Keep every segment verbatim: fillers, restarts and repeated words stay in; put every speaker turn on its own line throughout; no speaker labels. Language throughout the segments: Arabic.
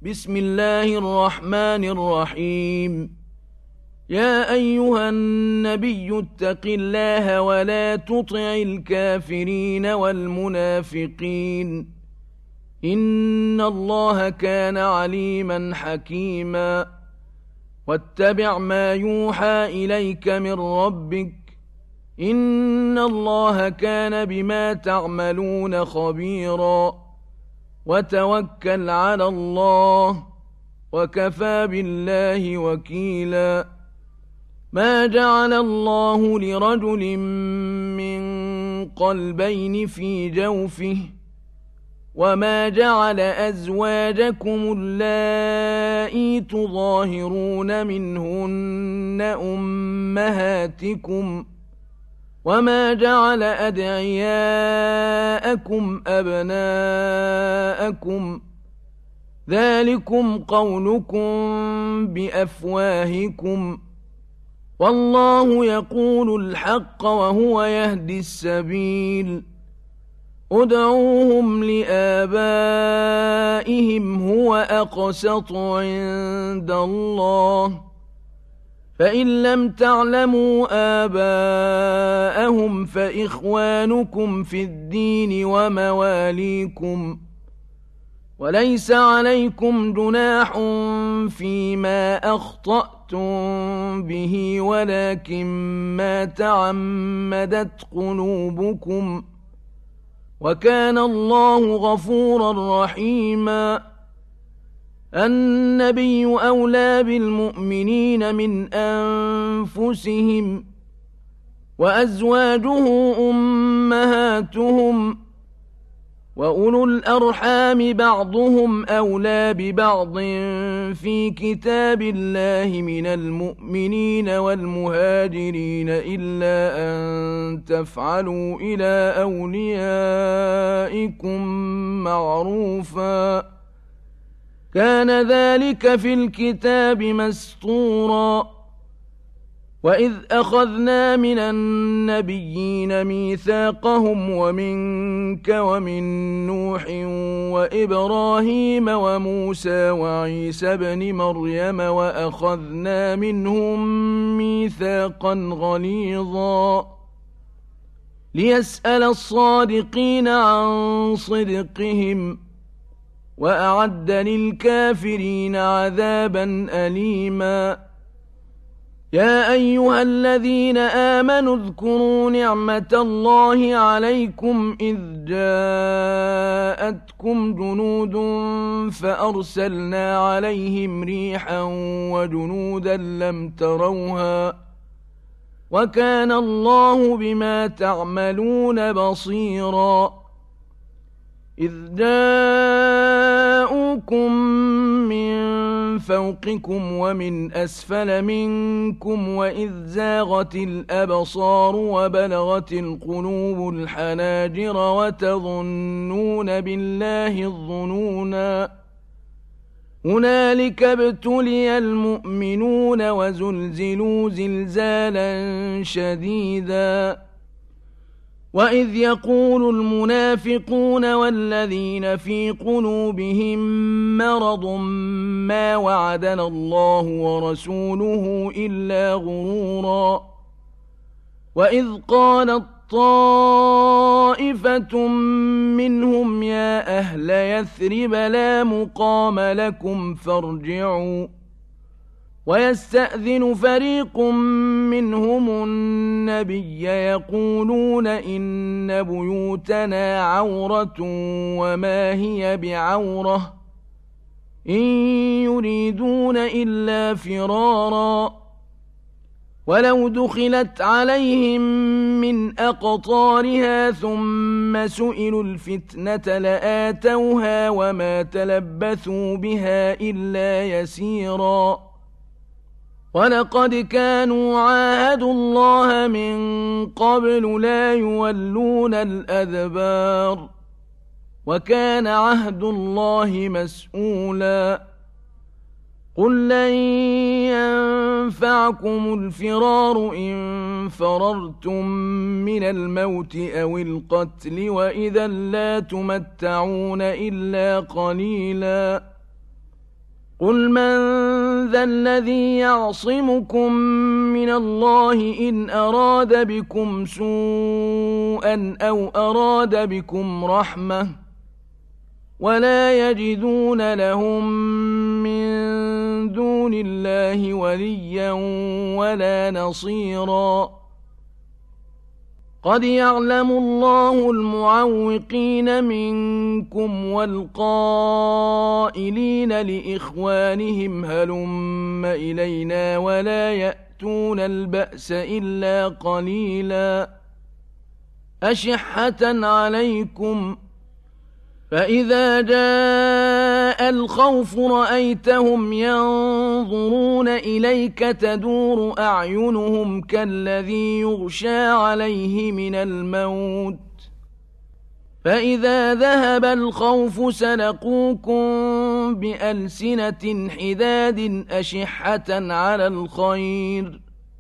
بسم الله الرحمن الرحيم. يا أيها النبي اتق الله ولا تطع الكافرين والمنافقين إن الله كان عليما حكيما. واتبع ما يوحى إليك من ربك إن الله كان بما تعملون خبيرا. وتوكل على الله وكفى بالله وكيلا. ما جعل الله لرجل من قلبين في جوفه وما جعل أزواجكم اللائي تظاهرون منهن أمهاتكم وما جعل أدعياءكم أبناءكم ذلكم قولكم بأفواهكم والله يقول الحق وهو يهدي السبيل. ادعوهم لآبائهم هو أقسط عند الله فإن لم تعلموا آباءهم فإخوانكم في الدين ومواليكم وليس عليكم جناح فيما أخطأتم به ولكن ما تعمدت قلوبكم وكان الله غفورا رحيما. النبي أولى بالمؤمنين من أنفسهم وأزواجه أمهاتهم وأولو الأرحام بعضهم أولى ببعض في كتاب الله من المؤمنين والمهاجرين إلا أن تفعلوا إلى أوليائكم معروفا كان ذلك في الكتاب مسطورا. وإذ أخذنا من النبيين ميثاقهم ومنك ومن نوح وإبراهيم وموسى وعيسى بن مريم وأخذنا منهم ميثاقا غليظا ليسأل الصادقين عن صدقهم وأعد للكافرين عذابا أليما. يا أيها الذين آمنوا اذكروا نعمة الله عليكم إذ جاءتكم جنود فأرسلنا عليهم ريحا وجنودا لم تروها وكان الله بما تعملون بصيرا. إذ جاءوكم من فوقكم ومن أسفل منكم وإذ زاغت الأبصار وبلغت القلوب الحناجر وتظنون بالله الظنونا. هنالك ابتلي المؤمنون وزلزلوا زلزالا شديدا. وإذ يقول المنافقون والذين في قلوبهم مرض ما وعدنا الله ورسوله إلا غرورا. وإذ قالت طائفة منهم يا أهل يثرب لا مقام لكم فارجعوا ويستأذن فريق منهم النبي يقولون إن بيوتنا عورة وما هي بعورة إن يريدون إلا فرارا. ولو دخلت عليهم من أقطارها ثم سئلوا الفتنة لآتوها وما تلبثوا بها إلا يسيرا. ولقد كانوا عاهدوا الله من قبل لا يولون الأدبار وكان عهد الله مسؤولا. قل لن ينفعكم الفرار إن فررتم من الموت أو القتل وإذا لا تمتعون إلا قليلا قل من ذا الذي يعصمكم من الله إن أراد بكم سوءا أو أراد بكم رحمة ولا يجدون لهم من دون الله وليا ولا نصيرا قد يعلم الله المعوقين منكم والقائلين لإخوانهم هلم إلينا ولا يأتون البأس إلا قليلا أشحة عليكم فإذا جاء الخوف رأيتهم ينظرون إليك تدور أعينهم كالذي يغشى عليه من الموت فإذا ذهب الخوف سلقوكم بألسنة حداد أشحة على الخير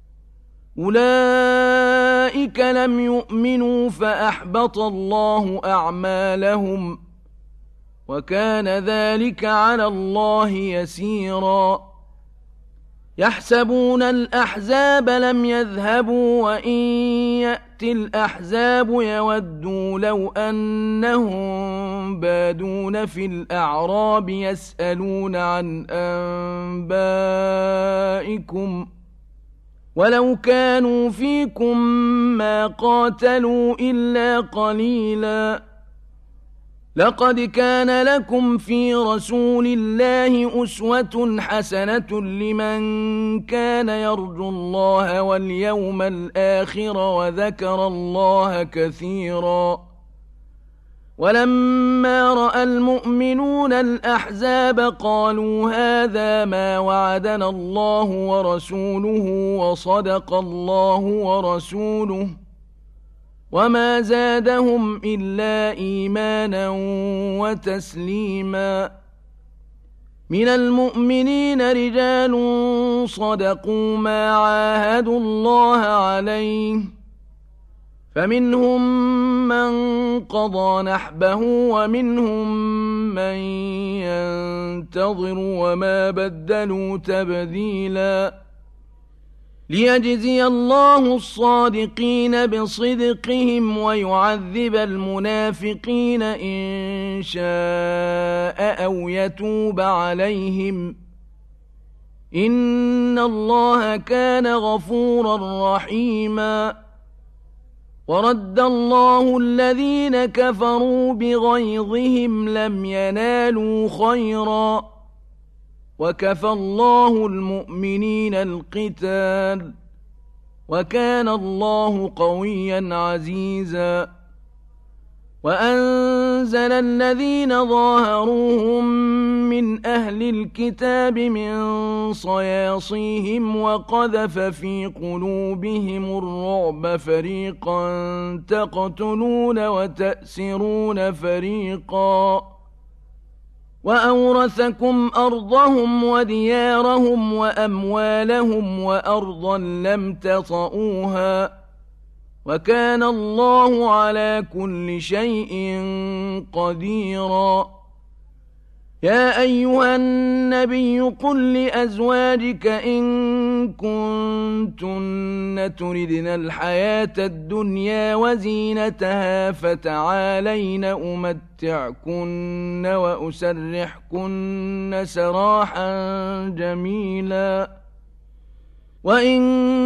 أولئك لم يؤمنوا فأحبط الله أعمالهم وكان ذلك على الله يسيرا يحسبون الأحزاب لم يذهبوا وإن يأتي الأحزاب يودوا لو أنهم بادون في الأعراب يسألون عن أنبائكم ولو كانوا فيكم ما قاتلوا إلا قليلا لقد كان لكم في رسول الله أسوة حسنة لمن كان يرجو الله واليوم الآخر وذكر الله كثيرا ولما رأى المؤمنون الأحزاب قالوا هذا ما وعدنا الله ورسوله وصدق الله ورسوله وما زادهم إلا إيمانا وتسليما من المؤمنين رجال صدقوا ما عاهدوا الله عليه فمنهم من قضى نحبه ومنهم من ينتظر وما بدلوا تبديلا ليجزي الله الصادقين بصدقهم ويعذب المنافقين إن شاء أو يتوب عليهم إن الله كان غفورا رحيما ورد الله الذين كفروا بغيظهم لم ينالوا خيرا وكفى الله المؤمنين القتال وكان الله قويا عزيزا وأنزل الذين ظاهروهم من أهل الكتاب من صياصيهم وقذف في قلوبهم الرعب فريقا تقتلون وتأسرون فريقا وأورثكم أرضهم وديارهم وأموالهم وأرضا لم تطئوها وكان الله على كل شيء قديرا يا أيها النبي قل لأزواجك إن كنتن تردن الحياة الدنيا وزينتها فتعالين أمتعكن وأسرحكن سراحا جميلا وإن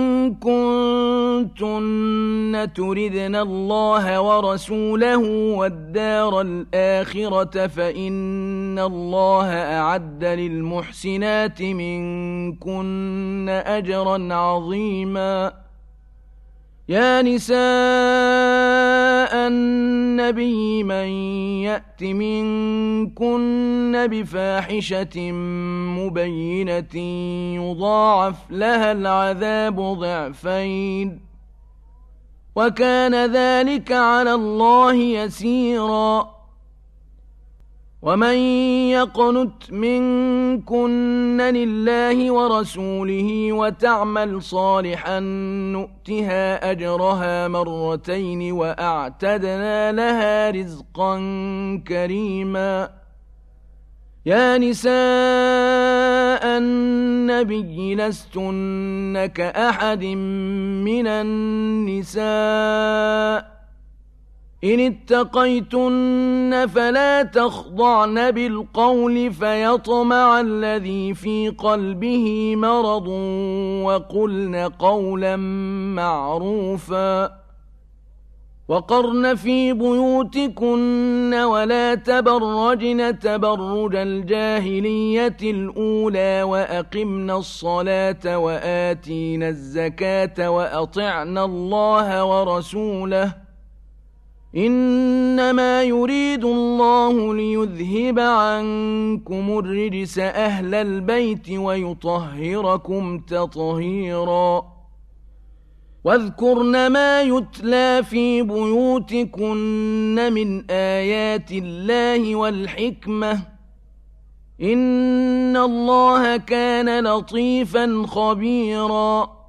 كنتن تردن الله ورسوله والدار الآخرة فإن الله أعد للمحسنات منكن أجرا عظيما يا نساء النبي من يأت منكن بفاحشة مبينة يضاعف لها العذاب ضعفين وكان ذلك على الله يسيرا ومن يقنت منكن لله ورسوله وتعمل صالحا نؤتها أجرها مرتين وأعتدنا لها رزقا كريما يا نساء نساء النبي لستن كأحد من النساء إن اتقيتن فلا تخضعن بالقول فيطمع الذي في قلبه مرض وقلن قولا معروفا وقرن في بيوتكن ولا تبرجن تبرج الجاهلية الأولى وأقمن الصلاة وآتين الزكاة وأطعن الله ورسوله إنما يريد الله ليذهب عنكم الرجس أهل البيت ويطهركم تطهيرا واذكرن ما يتلى في بيوتكن من آيات الله والحكمة إن الله كان لطيفا خبيرا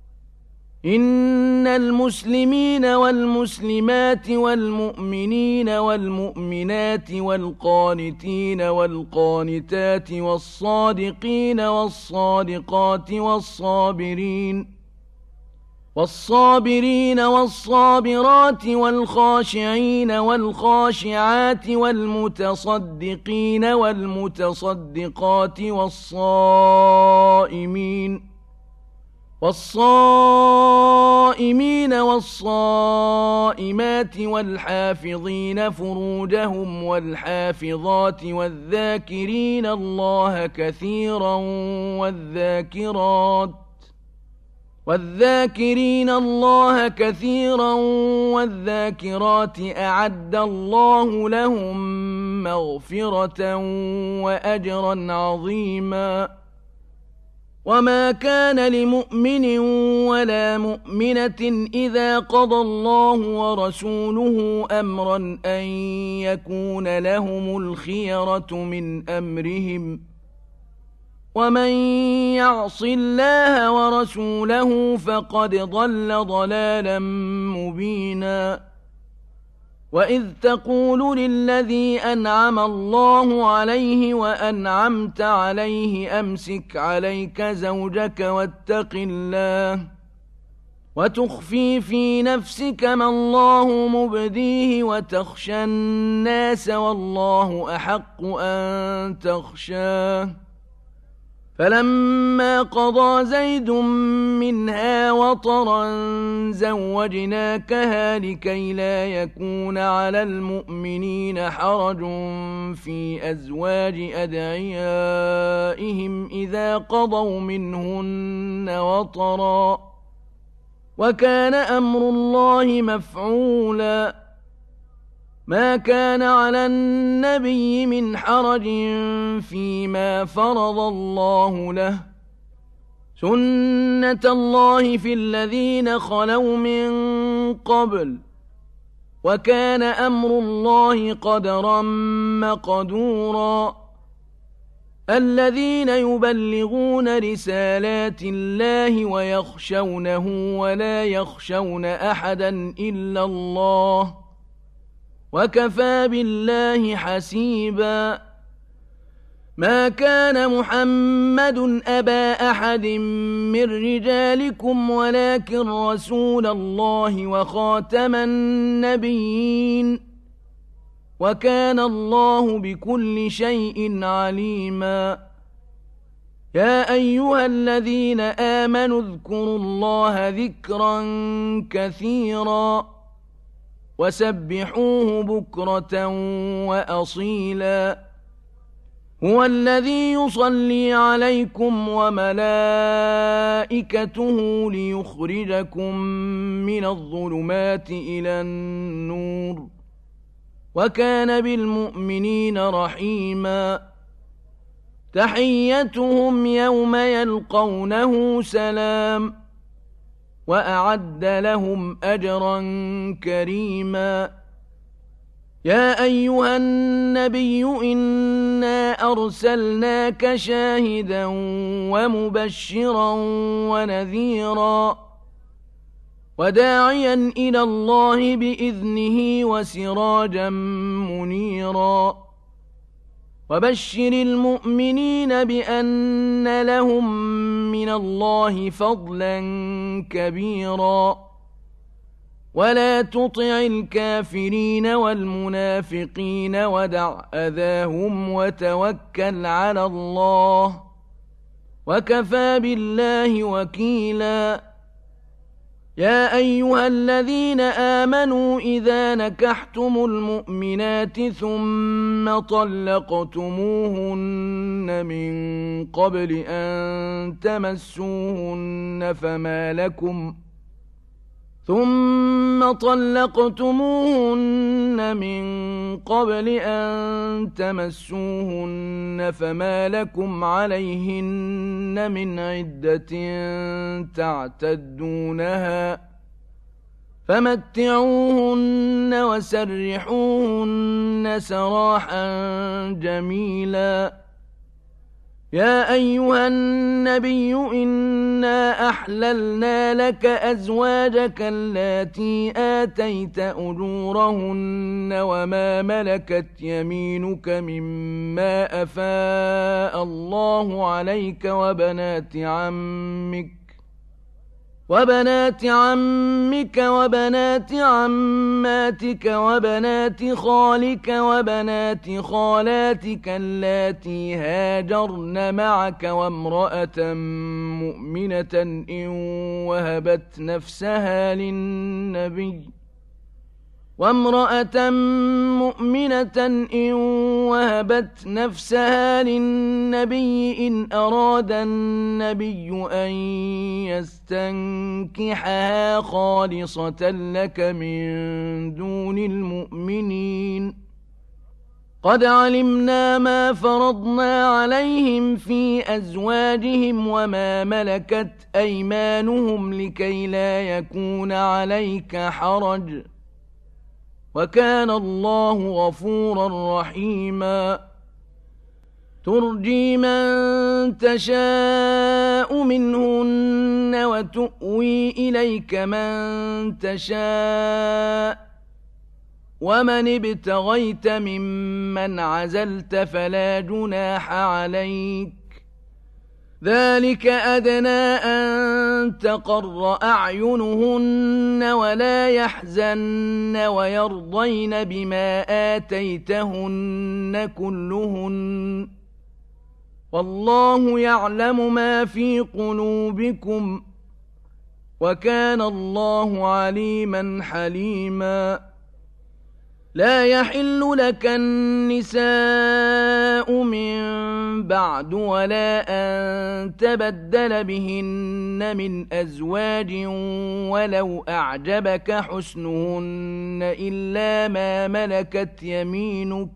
إن المسلمين والمسلمات والمؤمنين والمؤمنات والقانتين والقانتات والصادقين والصادقات والصابرين والصابرين والصابرات والخاشعين والخاشعات والمتصدقين والمتصدقات والصائمين والصائمين والصائمات والحافظين فروجهم والحافظات والذاكرين الله كثيرا والذاكرات والذاكرين الله كثيرا والذاكرات أعد الله لهم مغفرة وأجرا عظيما وما كان لمؤمن ولا مؤمنة إذا قضى الله ورسوله أمرا أن يكون لهم الخيرة من أمرهم ومن يعص الله ورسوله فقد ضل ضلالا مبينا وإذ تقول للذي أنعم الله عليه وأنعمت عليه أمسك عليك زوجك واتق الله وتخفي في نفسك ما الله مبديه وتخشى الناس والله أحق أن تخشاه فلما قضى زيد منها وطرا زوجناكها لكي لا يكون على المؤمنين حرج في أزواج أدعيائهم إذا قضوا منهن وطرا وكان أمر الله مفعولا ما كان على النبي من حرج فيما فرض الله له سنة الله في الذين خلوا من قبل وكان أمر الله قدرا مقدورا الذين يبلغون رسالات الله ويخشونه ولا يخشون أحدا إلا الله وكفى بالله حسيبا ما كان محمد أبا أحد من رجالكم ولكن رسول الله وخاتم النبيين وكان الله بكل شيء عليما يا أيها الذين آمنوا اذكروا الله ذكرا كثيرا وسبحوه بكرة وأصيلا هو الذي يصلي عليكم وملائكته ليخرجكم من الظلمات إلى النور وكان بالمؤمنين رحيما تحيتهم يوم يلقونه سلام وأعد لهم أجرا كريما يا أيها النبي إنا أرسلناك شاهدا ومبشرا ونذيرا وداعيا إلى الله بإذنه وسراجا منيرا وبشر المؤمنين بأن لهم من الله فضلا كبيرا ولا تطع الكافرين والمنافقين ودع أذاهم وتوكل على الله وكفى بالله وكيلا يا أيها الذين آمنوا إذا نكحتم المؤمنات ثم طلقتموهن من قبل أن تمسوهن فما لكم ثم طلقتموهن من قبل أن تمسوهن فما لكم عليهن من عدة تعتدونها فمتعوهن وسرحوهن سراحا جميلا يا أيها النبي إنا أحللنا لك أزواجك اللاتي آتيت أجورهن وما ملكت يمينك مما أفاء الله عليك وبنات عمك وبنات عمك وبنات عماتك وبنات خالك وبنات خالاتك اللاتي هاجرن معك وامرأة مؤمنة إن وهبت نفسها للنبي وامرأة مؤمنة إن وهبت نفسها للنبي إن أراد النبي أن يستنكحها خالصة لك من دون المؤمنين قد علمنا ما فرضنا عليهم في أزواجهم وما ملكت أيمانهم لكي لا يكون عليك حرج وكان الله غفورا رحيما ترجي من تشاء منهن وتؤوي إليك من تشاء ومن ابتغيت ممن عزلت فلا جناح عليك ذلك أدنى أن تقر أعينهن ولا يحزن ويرضين بما آتيتهن كلهن والله يعلم ما في قلوبكم وكان الله عليما حليما لا يحل لك النساء من بعد ولا أن تبدل بهن من أزواج ولو أعجبك حسنهن إلا ما ملكت يمينك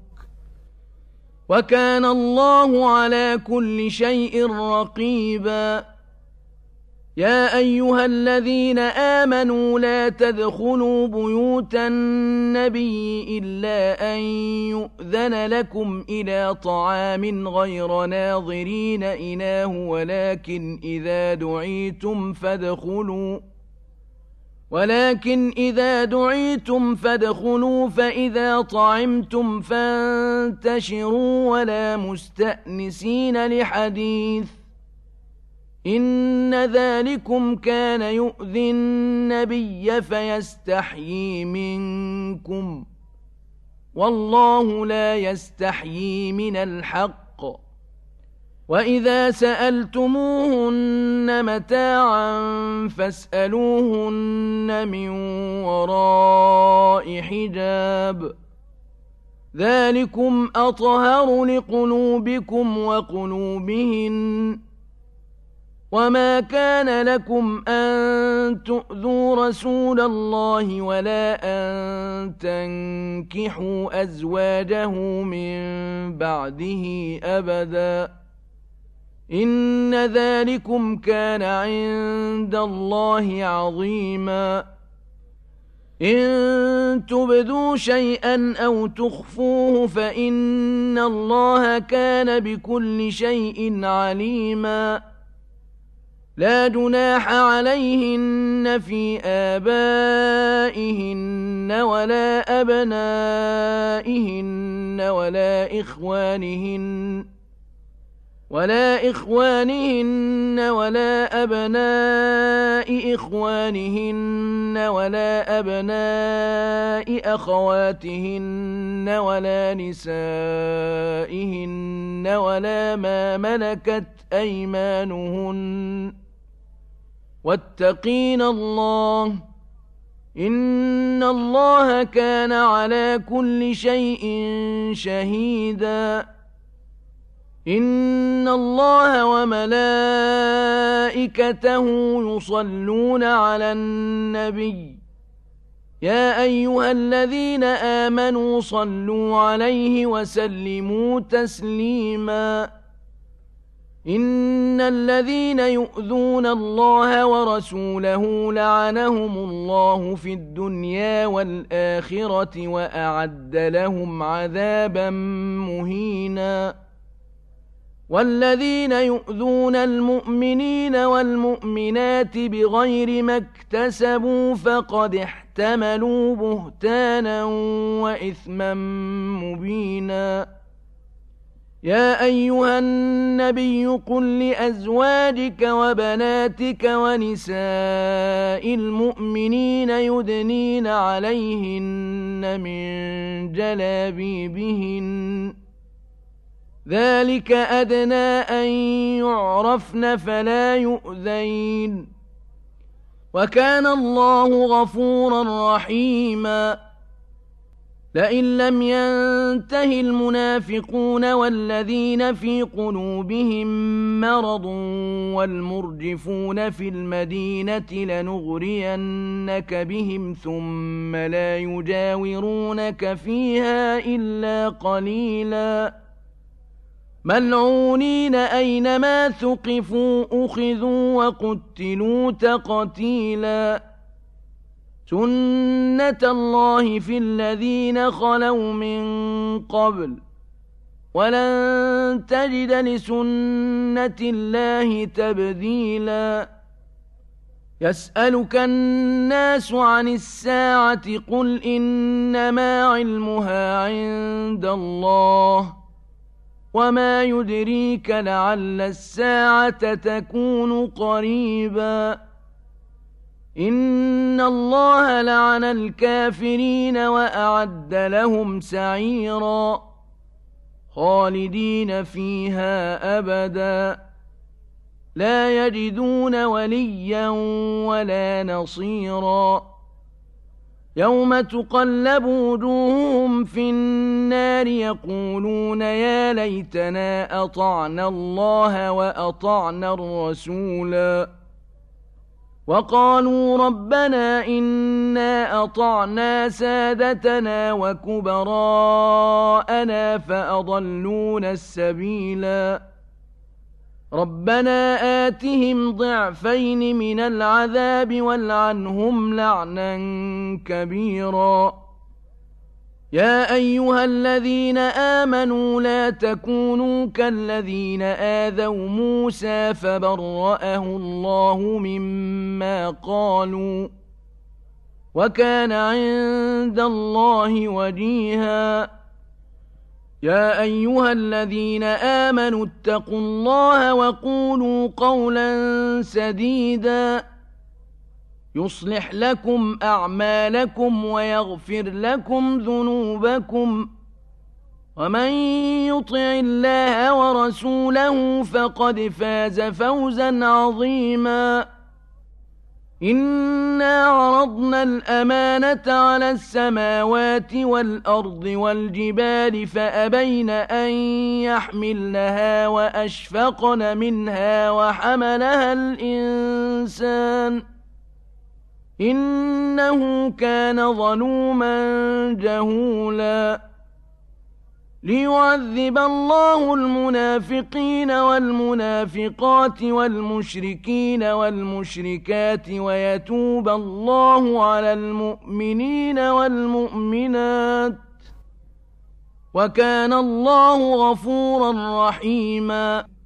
وكان الله على كل شيء رقيبا يا أيها الذين آمنوا لا تدخلوا بيوت النبي إلا أن يؤذن لكم إلى طعام غير ناظرين إناه ولكن إذا دعيتم فادخلوا ولكن إذا دعيتم فادخلوا فإذا طعمتم فانتشروا ولا مستأنسين لحديث إن ذلكم كان يؤذي النبي فيستحيي منكم والله لا يستحيي من الحق وإذا سألتموهن متاعا فاسألوهن من وراء حجاب ذلكم أطهر لقلوبكم وقلوبهن وما كان لكم أن تؤذوا رسول الله ولا أن تنكحوا أزواجه من بعده أبدا إن ذلكم كان عند الله عظيما إن تبدوا شيئا أو تخفوه فإن الله كان بكل شيء عليما لا جناح عليهن في آبائهن ولا أبنائهن ولا إخوانهن ولا إخوانهن ولا أبناء إخوانهن ولا أبناء أخواتهن ولا نسائهن ولا ما ملكت أيمانهن واتقين الله إن الله كان على كل شيء شهيدا إن الله وملائكته يصلون على النبي يا أيها الذين آمنوا صلوا عليه وسلموا تسليما إن الذين يؤذون الله ورسوله لعنهم الله في الدنيا والآخرة وأعد لهم عذابا مهينا والذين يؤذون المؤمنين والمؤمنات بغير ما اكتسبوا فقد احتملوا بهتانا وإثما مبينا يا أيها النبي قل لأزواجك وبناتك ونساء المؤمنين يدنين عليهن من جلابيبهن ذلك أدنى أن يعرفن فلا يؤذين وكان الله غفورا رحيما لئن لم ينته المنافقون والذين في قلوبهم مرض والمرجفون في المدينة لنغرينك بهم ثم لا يجاورونك فيها إلا قليلا ملعونين أينما ثقفوا أخذوا وقتلوا تقتيلا سنة الله في الذين خلوا من قبل ولن تجد لسنة الله تبديلا يسألك الناس عن الساعة قل إنما علمها عند الله وما يدريك لعل الساعة تكون قريبا إن الله لعن الكافرين وأعد لهم سعيرا خالدين فيها أبدا لا يجدون وليا ولا نصيرا يوم تقلب وجوههم في النار يقولون يا ليتنا أطعنا الله وأطعنا الرسولا وقالوا ربنا إنا أطعنا سادتنا وكبراءنا فأضلونا السبيلا ربنا آتهم ضعفين من العذاب والعنهم لعنا كبيرا يا أيها الذين آمنوا لا تكونوا كالذين آذوا موسى فبرأه الله مما قالوا وكان عند الله وجيها يا أيها الذين آمنوا اتقوا الله وقولوا قولا سديدا يصلح لكم أعمالكم ويغفر لكم ذنوبكم ومن يطع الله ورسوله فقد فاز فوزا عظيما إنا عرضنا الأمانة على السماوات والأرض والجبال فأبين أن يحملنها وأشفقن منها وحملها الإنسان إنه كان ظلوما جهولا ليعذب الله المنافقين والمنافقات والمشركين والمشركات ويتوب الله على المؤمنين والمؤمنات وكان الله غفورا رحيما